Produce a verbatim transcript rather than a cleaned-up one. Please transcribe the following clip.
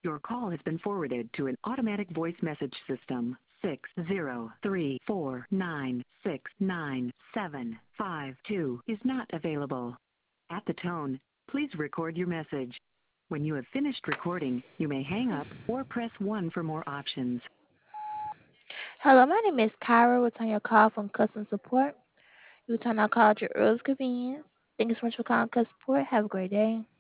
Your call has been forwarded to an automatic voice message system. Six zero three four nine six nine seven five two is not available. At the tone, please record your message. When you have finished recording, you may hang up or press one for more options. Hello, my name is Kyra. Return your call from customer support. You return our call at your earliest convenience. Thank you so much for calling customer support. Have a great day.